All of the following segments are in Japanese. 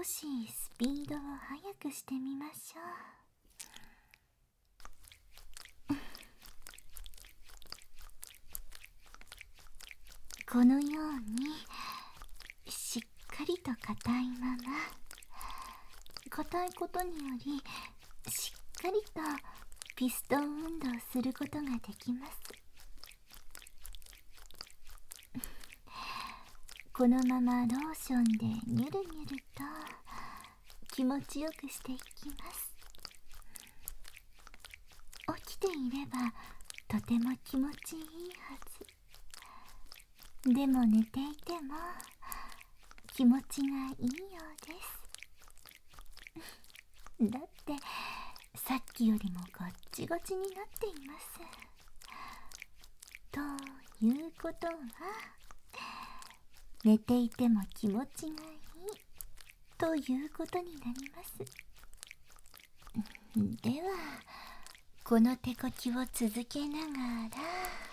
少しスピードを速くしてみましょう。このようにしっかりと硬いまま、硬いことによりしっかりとピストン運動することができます。このままローションでニュルニュルと気持ちよくしていきます。起きていればとても気持ちいいはず。でも寝ていても気持ちがいいようです。だってさっきよりもガッチガチになっています。ということは、寝ていても気持ちがいいということになります。ではこの手こきを続けながら、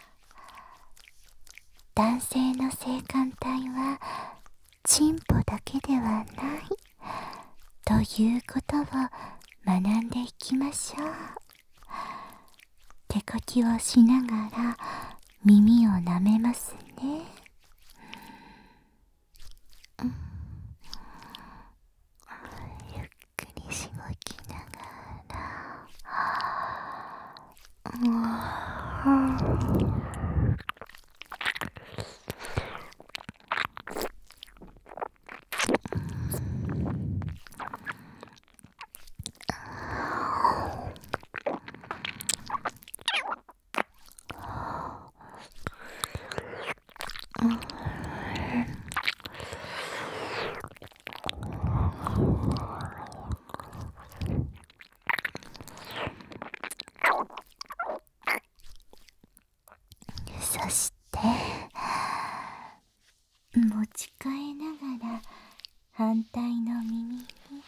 男性の性感帯はチンポだけではないということを学んでいきましょう。手こきをしながら耳を舐めますね。ゆっくりしごきながら、そして持ち替えながら反対の耳にも。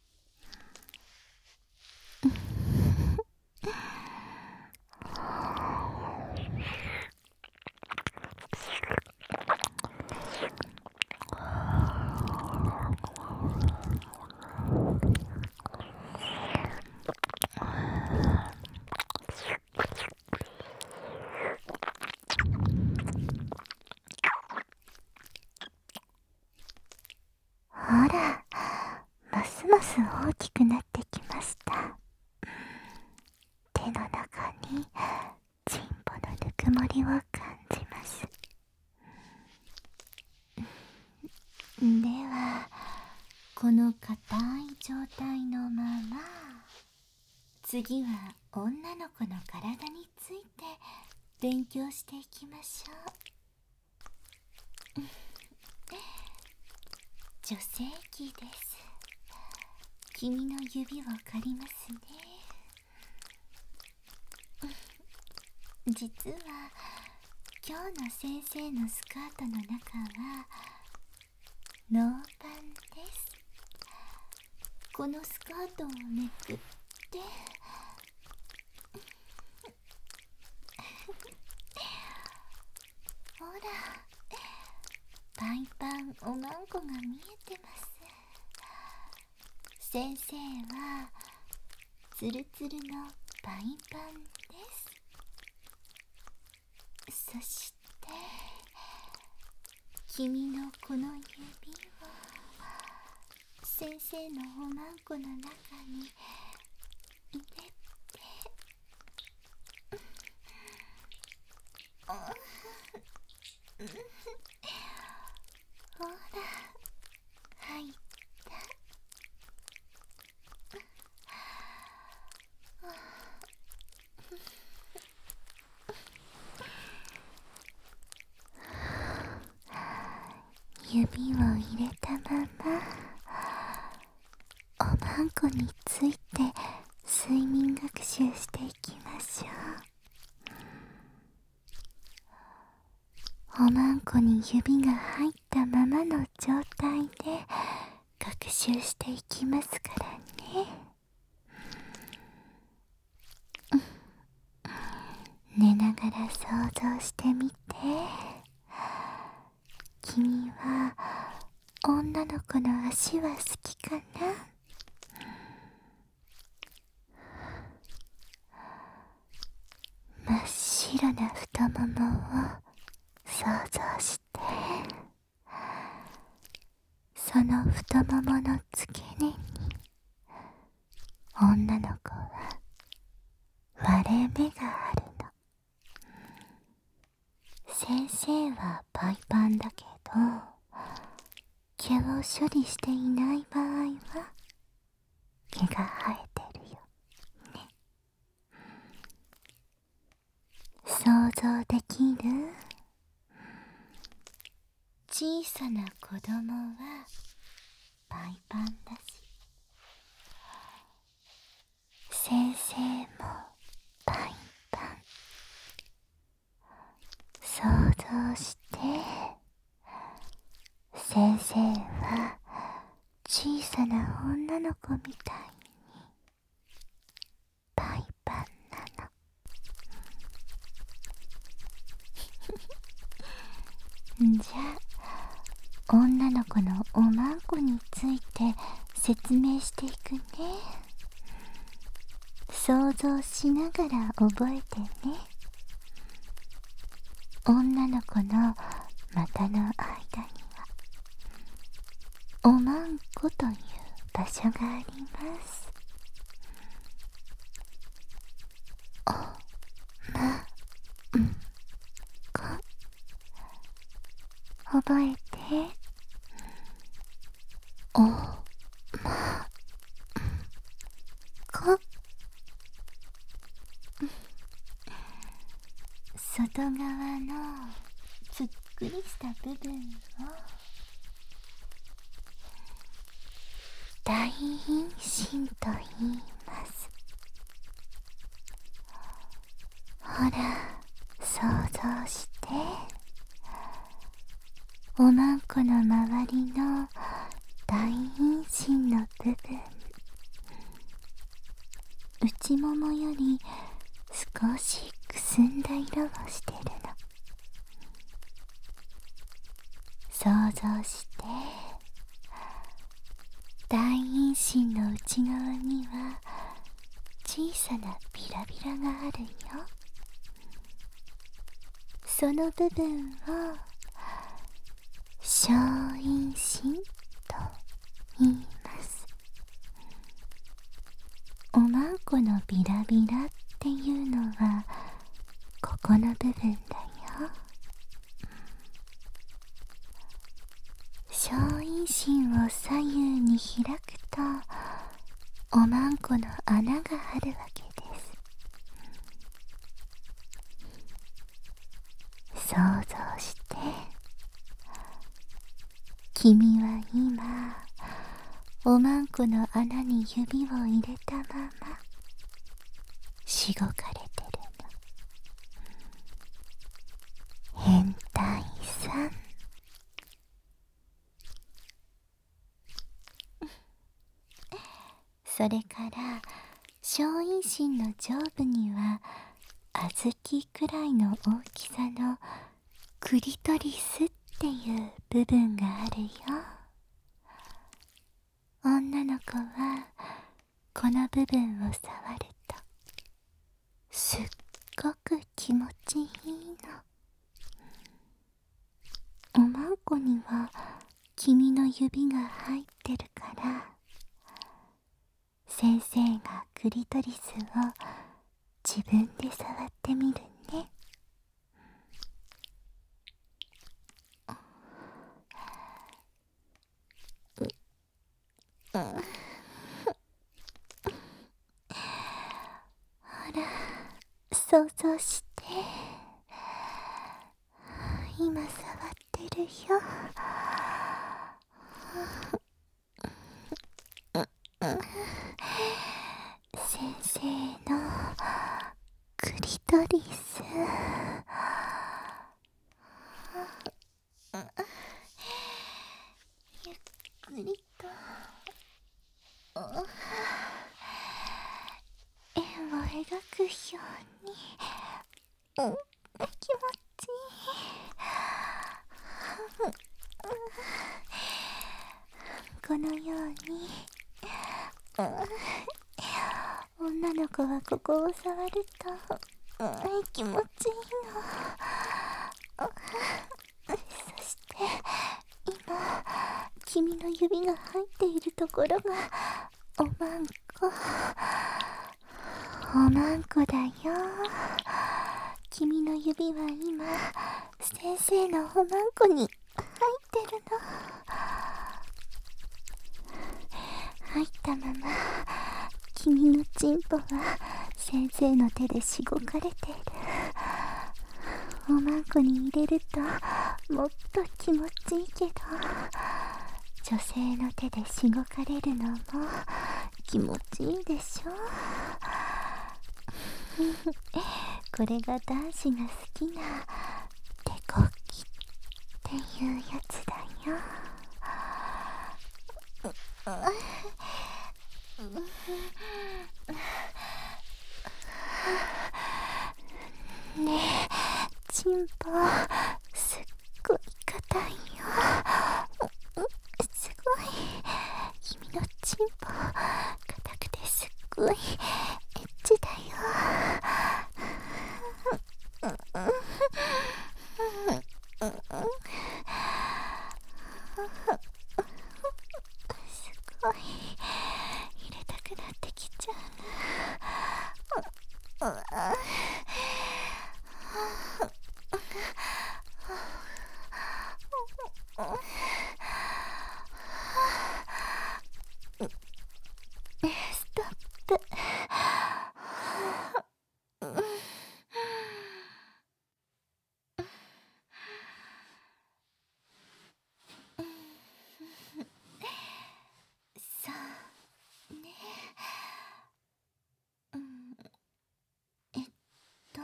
ほら、ますます大きくなってきました。手の中にチンポのぬくもりを感じます。ではこの硬い状態のまま、次は女の子の体について勉強していきましょう。女性器です。君の指を借りますね。実は今日の先生のスカートの中はノーパンです。このスカートをめくってほら、パイパンおまんこが見えてます。先生はツルツルのパイパンです。そして君のこの指を先生のおまんこの中に入れて、ほら、入った。指を入れたままおまんこについて睡眠学習していきましょう。おまんこに指が入ったままの状態で学習していきますからね。寝ながら想像してみて。君は女の子の足は好きかな？真っ白な太ももを想像して、その太ももの付け根に女の子は割れ目があるの。先生はパイパンだけど、毛を処理していない場合は毛が生えてるよね。想像できる？小さな子供はパイパンだし、先生もパイパン。想像して、先生は小さな女の子みたいにパイパンなの。じゃあ女の子のおまんこについて説明していくね。想像しながら覚えてね。女の子の股の間にはおまんこという場所があります。おまんこ、覚えて。おまんこ。外側のぷっくりした部分を大陰唇と言います。ほら、想像して、おまんこの周りの大陰唇の部分、内ももより少しくすんだ色をしてるの。想像して、大陰唇の内側には小さなビラビラがあるよ。その部分を小陰唇と言います。おまんこのビラビラっていうのはここの部分だよ。小陰唇を左右に開くとおまんこの穴があるわけです。想像して、君は今おまんこの穴に指を入れたまましごかれてるの。変態さん。それから小陰唇の上部には小豆くらいの大きさのクリトリスっていう部分があるよ。女の子はこの部分を触るとすっごく気持ちいいの。おまんこには君の指が入ってるから、先生がクリトリスを自分で触ってみるね。ほら、想像して。今触ってるよ。先生のクリトリス。ゆっくりと円を描くように、気持ちいい。 このように、女の子はここを触ると、気持ちいいの。そして今君の指が入っているところがおまんこ。おまんこだよ。君の指は今先生のおまんこに入ってるの。入ったまま君のチンポは先生の手でしごかれてる。おまんこに入れるともっと気持ちいいけど、女性の手でしごかれるのも気持ちいいでしょ。これが男子が好きな手こきっていうやつだよ。ねえ、チンポすっごい硬いよ。すごい。君のチンポ硬くてすっごいエッチだよ。すごい入れたくなってきちゃうな。ストップ。そうね。えっと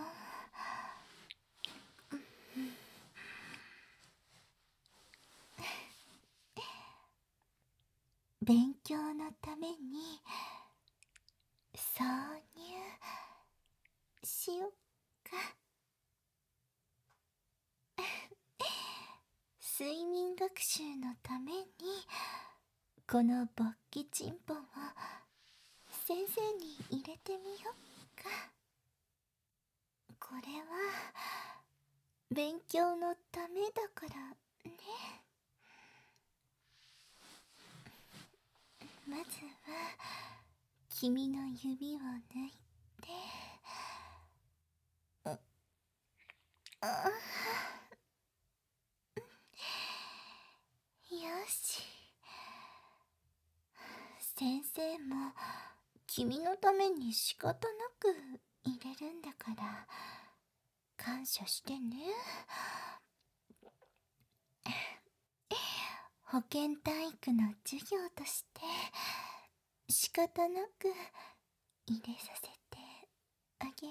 勉強のために挿入しよっか。睡眠学習のためにこの勃起チンポを先生に入れてみよっか。これは勉強のためだからね。まずは君の指を抜いて、よし。先生も君のために仕方なく入れるんだから感謝してね。保健体育の授業として仕方なく入れさせてあげ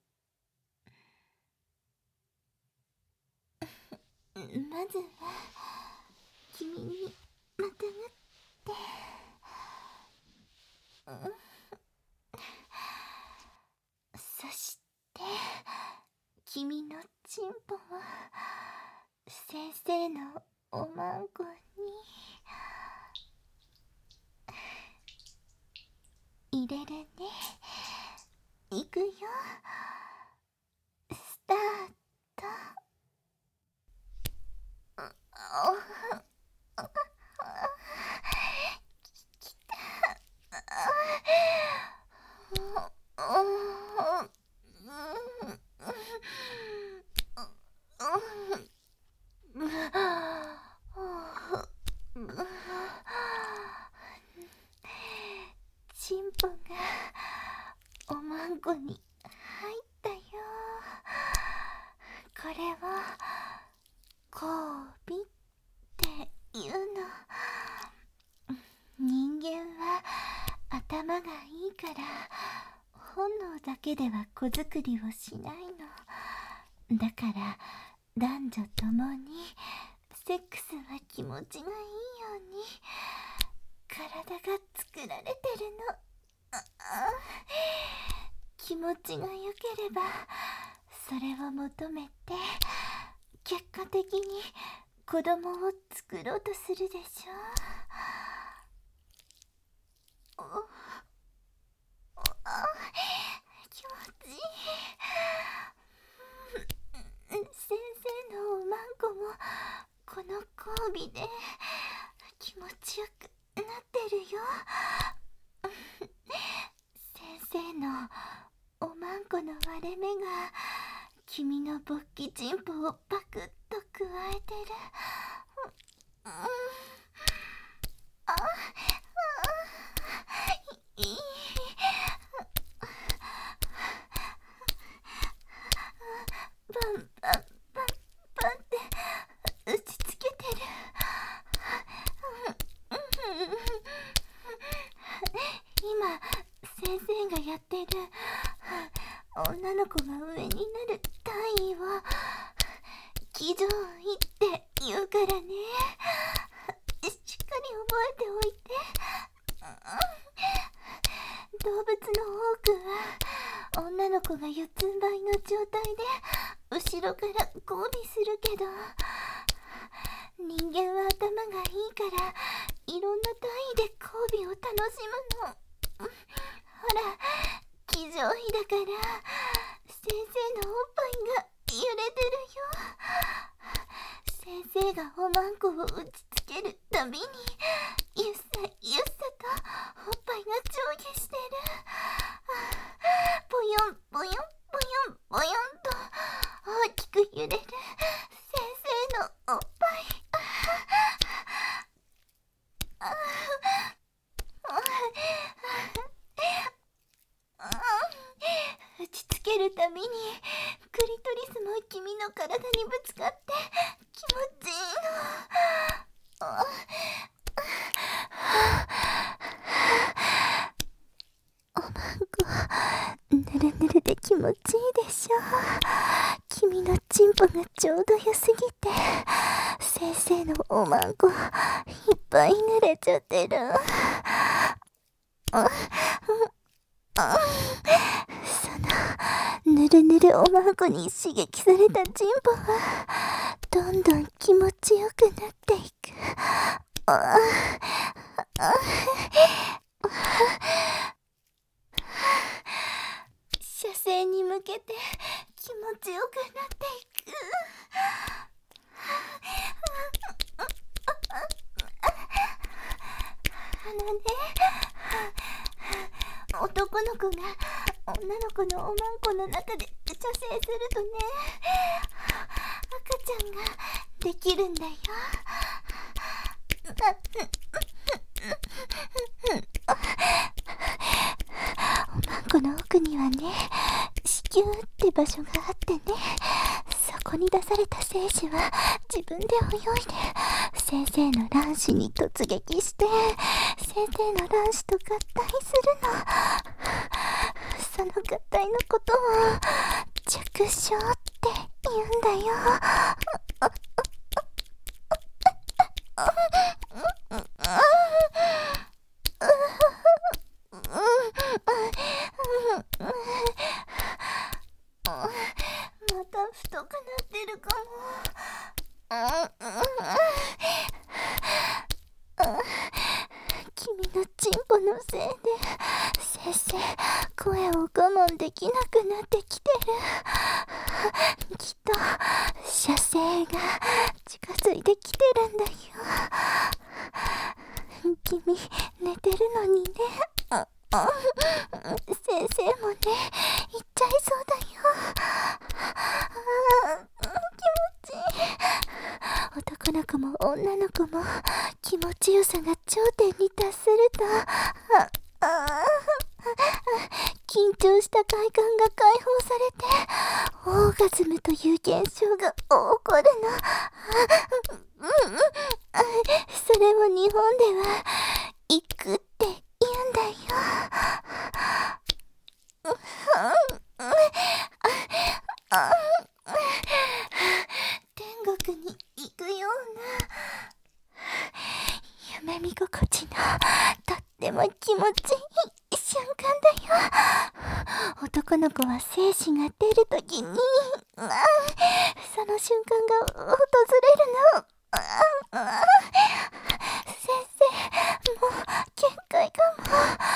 る。まずは君にまたがって、そして君のチンポを先生のおまんこに入れるね。いくよ。スタート。きた。チンポがおまんこに入ったよ。これは交尾っていうの。人間は頭がいいから本能だけでは子作りをしないの。だから男女ともにセックスは気持ちがいいように体が作られてるの。気持ちが良ければそれを求めて結果的に子供を作ろうとするでしょ。 びで気持ちよくなってるよ。先生のおまんこの割れ目が君の勃起チンポをパクッとくわえてる。いい。バンバンバンバンって打ちつけてる。今先生がやってる女の子が上になる単位を騎乗位って言うからね。しっかり覚えておいて。動物の多くは女の子が四つん這いの状態で後ろから交尾するけど、人間は頭がいいからいろんな単位で交尾を楽しむの。ほら、騎乗位だから先生のおっぱいが揺れてるよ。先生がおまんこを打ちつけるたびにゆっさゆっさとおっぱいが上下してる。ぽよんぽよんぽよんぽよんと大きく揺れる先生のおっぱい。打ちつけるたびにクリトリスも君の体にぶつかって気持ちいいの。おまんこぬるぬるで気持ちいいでしょ。君のチンポがちょうど良すぎて先生のおまんこいっぱい濡れちゃってる。そのぬるぬるおまんこに刺激されたチンポはどんどん気持ちよくなっていく。射精に向けて気持ちよくなっていく。男の子が女の子のおまんこの中で射精するとね、赤ちゃんができるんだよ。おまんこの奥にはね、子宮って場所があってね、そこに出された精子は自分で泳いで先生の卵子に突撃して先生の卵子と合体するの。その合体のことを着床って言うんだよ。また太くなってるかも。君のチンポのせいで先生声を我慢できなくなってきてる。きっと射精が近づいてきてるんだよ。君寝てるのにね。先生もね行っちゃいそうだよ。気持ちいい。男の子も女の子も気持ちよさが頂点に達すると緊張した快感が解放されてオーガズムという現象が起こるの。それを日本では行くって言うんだよ。天国に行くような夢見心地のとっても気持ちいい瞬間だよ。男の子は精子が出るときにその瞬間が訪れるの。先生もう限界かも。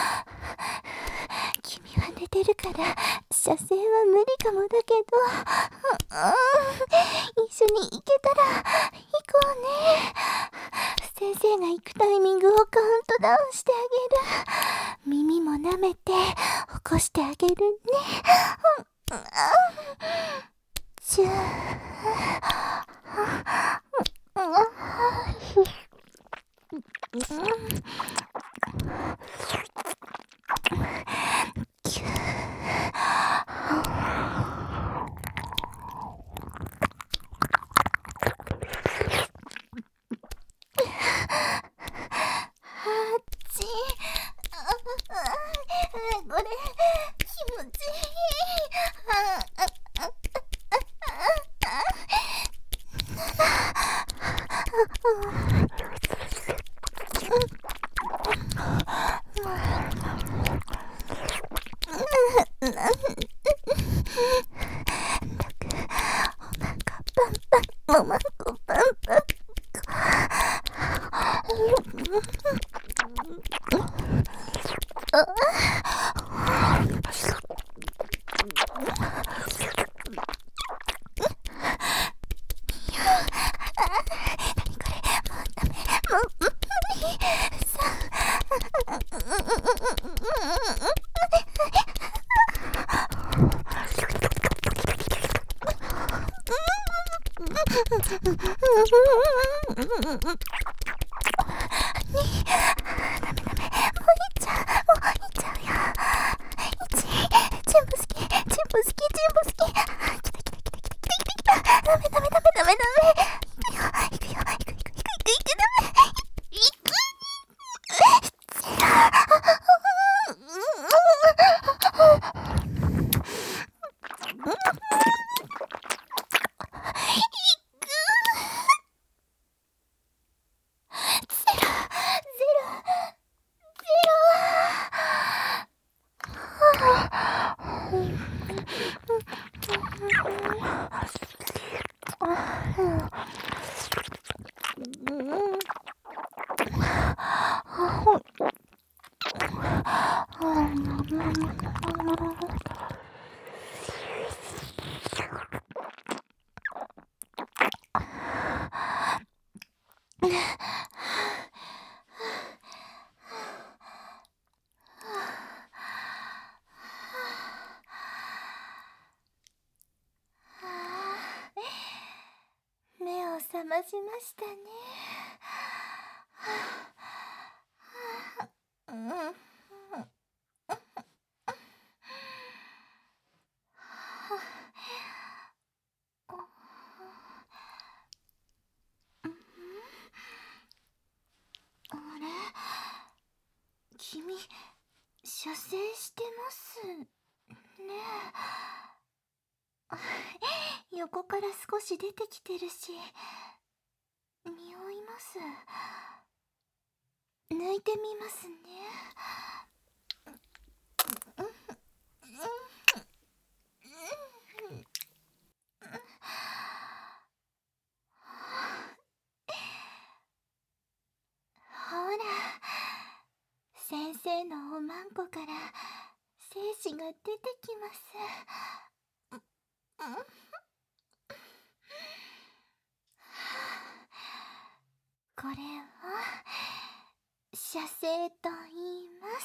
君は寝てるから射精は無理かもだけど一緒に行けたら行こうね。 先生が行くタイミングをカウントダウンしてあげる。耳も舐めて起こしてあげるね。チュー。これ気持ちいい。おまんこパンパン。目を覚ましましたね。あれ、君、射精してますね。横から少し出てきてるし、匂います。抜いてみますね。ほら、先生のおまんこから精子が出てきます。これは射精と言います。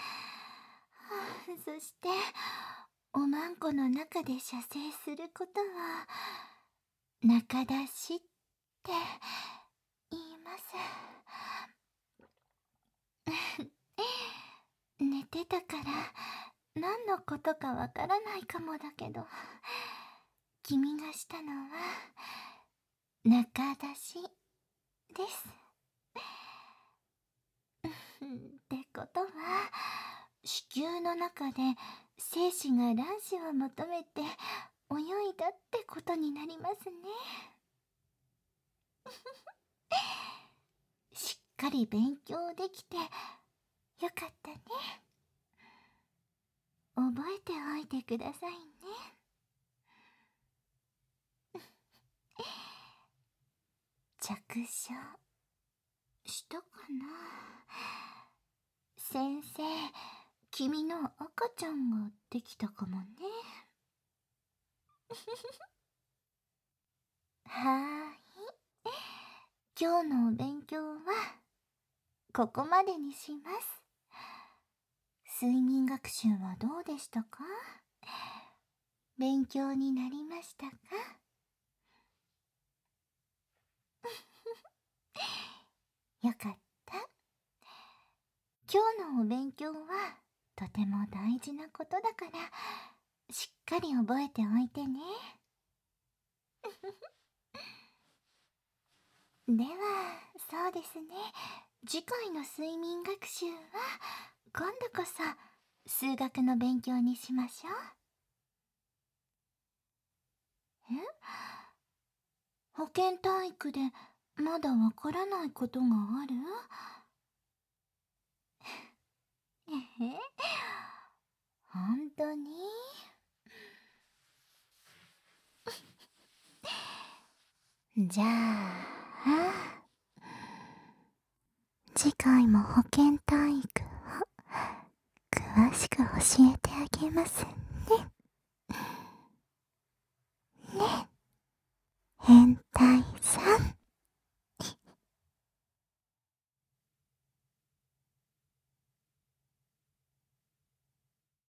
そしておまんこの中で射精することは中出しって言います。寝てたから何のことかわからないかもだけど、君がしたのは中出しです。ってことは子宮の中で精子が卵子を求めて泳いだってことになりますね。しっかり勉強できてよかったね。覚えておいてくださいね。着床したかな。先生、君の赤ちゃんができたかもね。はーい。 今日のお勉強はここまでにします。睡眠学習はどうでしたか？勉強になりましたか？よかった。今日のお勉強はとても大事なことだから、しっかり覚えておいてね。では、そうですね。次回の睡眠学習は今度こそ数学の勉強にしましょう。保健体育でまだわからないことがある？本当に？じゃあ、次回も保健体育を詳しく教えてあげますね。